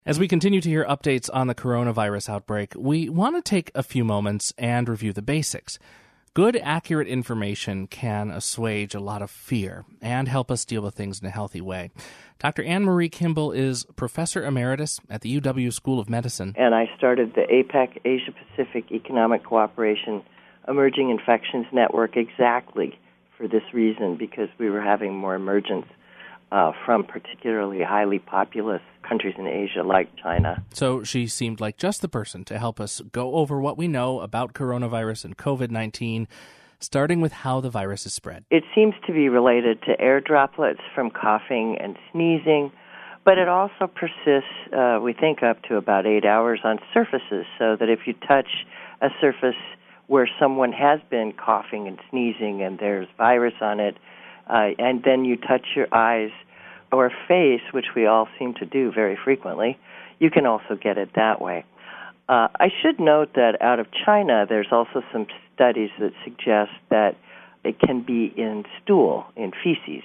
As we continue to hear updates on the coronavirus outbreak, we want to take a few moments and review the basics. Good, accurate information can assuage a lot of fear and help us deal with things in a healthy way. Dr. Anne Marie Kimball is Professor Emeritus at the UW School of Medicine. And I started the APEC, Asia Pacific Economic Cooperation Emerging Infections Network exactly for this reason, because we were having more emergence from particularly highly populous countries in Asia like China. So she seemed like just the person to help us go over what we know about coronavirus and COVID-19, starting with how the virus is spread. It seems to be related to air droplets from coughing and sneezing, but it also persists, we think, up to about 8 hours on surfaces, so that if you touch a surface where someone has been coughing and sneezing and there's virus on it, and then you touch your eyes or face, which we all seem to do very frequently, you can also get it that way. I should note that out of China, there's also some studies that suggest that it can be in stool, in feces,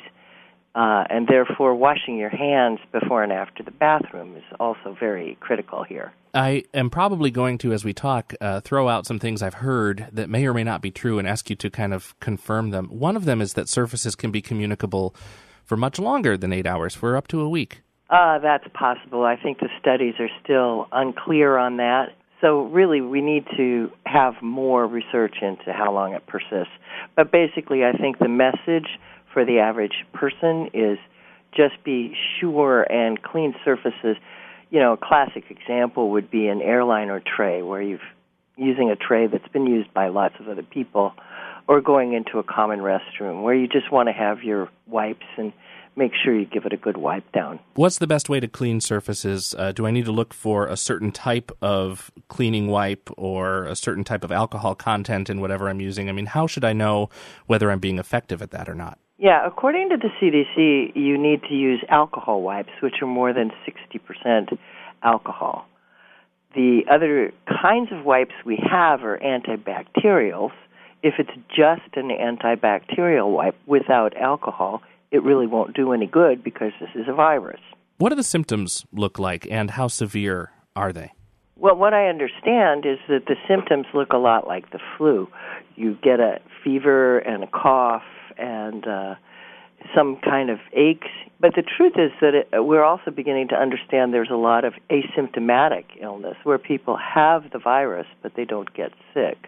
and therefore washing your hands before and after the bathroom is also very critical here. I am probably going to, as we talk, throw out some things I've heard that may or may not be true and ask you to kind of confirm them. One of them is that surfaces can be communicable for much longer than 8 hours, for up to a week. That's possible. I think the studies are still unclear on that. So really, we need to have more research into how long it persists. But basically, I think the message for the average person is just be sure and clean surfaces. You know, a classic example would be an airliner tray, where you're using a tray that's been used by lots of other people, or going into a common restroom where you just want to have your wipes and make sure you give it a good wipe down. What's the best way to clean surfaces? Do I need to look for a certain type of cleaning wipe or a certain type of alcohol content in whatever I'm using? I mean, how should I know whether I'm being effective at that or not? Yeah, according to the CDC, you need to use alcohol wipes, which are more than 60% alcohol. The other kinds of wipes we have are antibacterials. If it's just an antibacterial wipe without alcohol, it really won't do any good because this is a virus. What do the symptoms look like, and how severe are they? Well, what I understand is that the symptoms look a lot like the flu. You get a fever and a cough and some kind of aches. But the truth is that we're also beginning to understand there's a lot of asymptomatic illness where people have the virus, but they don't get sick.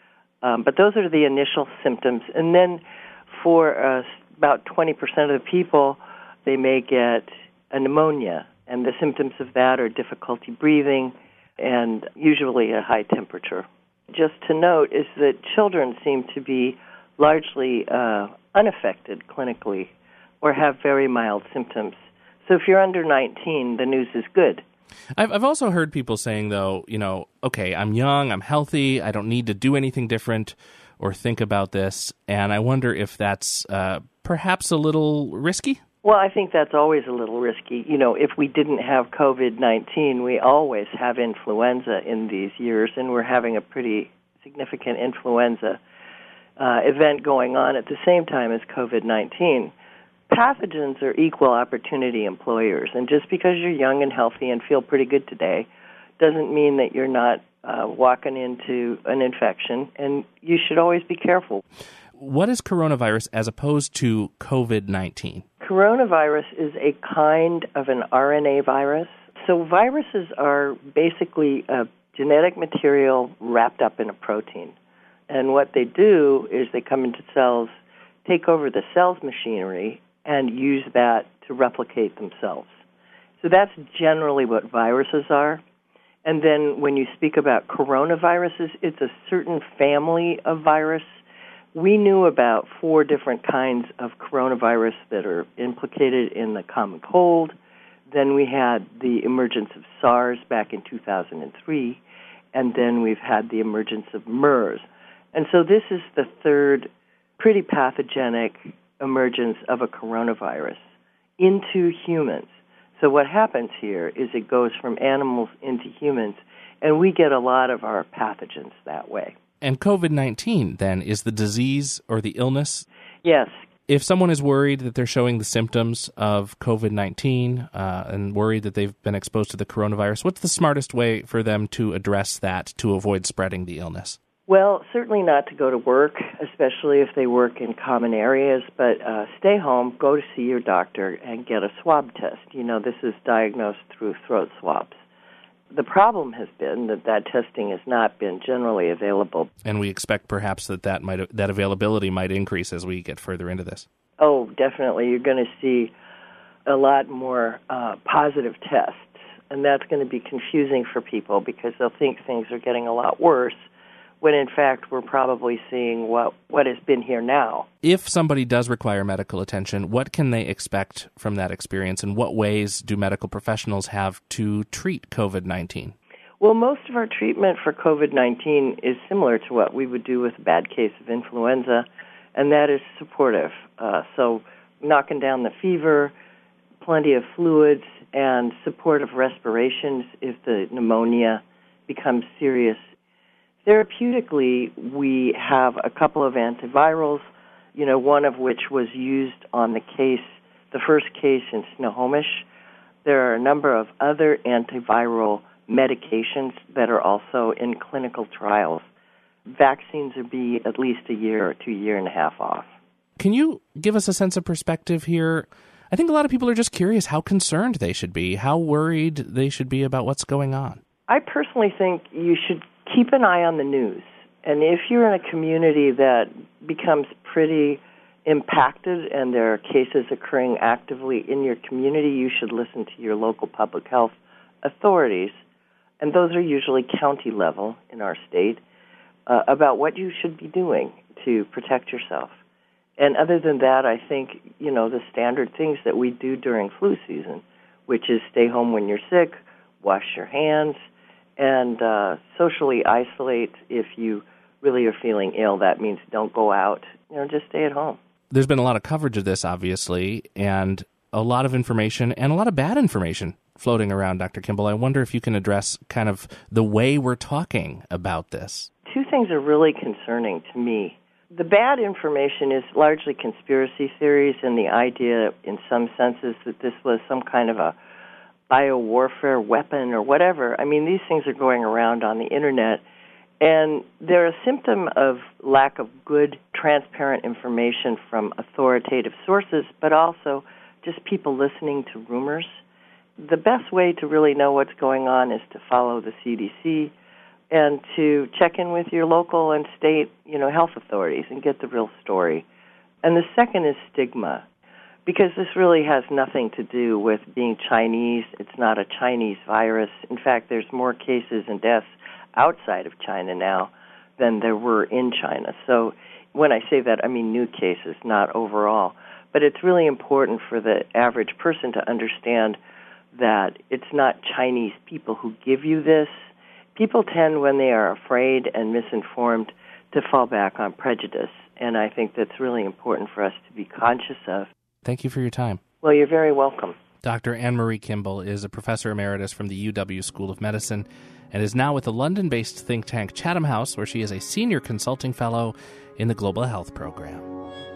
But those are the initial symptoms. And then for about 20% of the people, they may get a pneumonia. And the symptoms of that are difficulty breathing and usually a high temperature. Just to note is that children seem to be largely unaffected clinically or have very mild symptoms. So if you're under 19, the news is good. I've also heard people saying, though, okay, I'm young, I'm healthy, I don't need to do anything different or think about this, and I wonder if that's perhaps a little risky? Well, I think that's always a little risky. If we didn't have COVID-19, we always have influenza in these years, and we're having a pretty significant influenza event going on at the same time as COVID-19. Pathogens are equal opportunity employers, and just because you're young and healthy and feel pretty good today doesn't mean that you're not walking into an infection, and you should always be careful. What is coronavirus as opposed to COVID-19? Coronavirus is a kind of an RNA virus. So viruses are basically a genetic material wrapped up in a protein. And what they do is they come into cells, take over the cell's machinery, and use that to replicate themselves. So that's generally what viruses are. And then when you speak about coronaviruses, it's a certain family of virus. We knew about 4 different kinds of coronavirus that are implicated in the common cold. Then we had the emergence of SARS back in 2003, and then we've had the emergence of MERS. And so this is the third pretty pathogenic emergence of a coronavirus into humans. So what happens here is it goes from animals into humans, and we get a lot of our pathogens that way. And COVID-19, then, is the disease or the illness? Yes. If someone is worried that they're showing the symptoms of COVID-19 and worried that they've been exposed to the coronavirus, what's the smartest way for them to address that to avoid spreading the illness? Well, certainly not to go to work, especially if they work in common areas, but stay home, go to see your doctor, and get a swab test. This is diagnosed through throat swabs. The problem has been that testing has not been generally available. And we expect perhaps that availability might increase as we get further into this. Oh, definitely. You're going to see a lot more positive tests, and that's going to be confusing for people because they'll think things are getting a lot worse, when in fact we're probably seeing what has been here now. If somebody does require medical attention, what can they expect from that experience, and what ways do medical professionals have to treat COVID-19? Well, most of our treatment for COVID-19 is similar to what we would do with a bad case of influenza, and that is supportive. So knocking down the fever, plenty of fluids, and supportive respirations if the pneumonia becomes serious. Therapeutically, we have a couple of antivirals, one of which was used on the first case in Snohomish. There are a number of other antiviral medications that are also in clinical trials. Vaccines would be at least a year or 2 years and a half off. Can you give us a sense of perspective here? I think a lot of people are just curious how concerned they should be, how worried they should be about what's going on. I personally think you should keep an eye on the news. And if you're in a community that becomes pretty impacted and there are cases occurring actively in your community, you should listen to your local public health authorities, and those are usually county level in our state, about what you should be doing to protect yourself. And other than that, I think, the standard things that we do during flu season, which is stay home when you're sick, wash your hands, and socially isolate. If you really are feeling ill, that means don't go out. Just stay at home. There's been a lot of coverage of this, obviously, and a lot of information and a lot of bad information floating around, Dr. Kimball. I wonder if you can address kind of the way we're talking about this. Two things are really concerning to me. The bad information is largely conspiracy theories and the idea, in some senses, that this was some kind of a biowarfare weapon or whatever. I mean, these things are going around on the Internet, and they're a symptom of lack of good, transparent information from authoritative sources, but also just people listening to rumors. The best way to really know what's going on is to follow the CDC and to check in with your local and state, health authorities and get the real story. And the second is stigma, because this really has nothing to do with being Chinese. It's not a Chinese virus. In fact, there's more cases and deaths outside of China now than there were in China. So when I say that, I mean new cases, not overall. But it's really important for the average person to understand that it's not Chinese people who give you this. People tend, when they are afraid and misinformed, to fall back on prejudice. And I think that's really important for us to be conscious of. Thank you for your time. Well, you're very welcome. Dr. Anne-Marie Kimball is a professor emeritus from the UW School of Medicine and is now with the London-based think tank Chatham House, where she is a senior consulting fellow in the Global Health Program.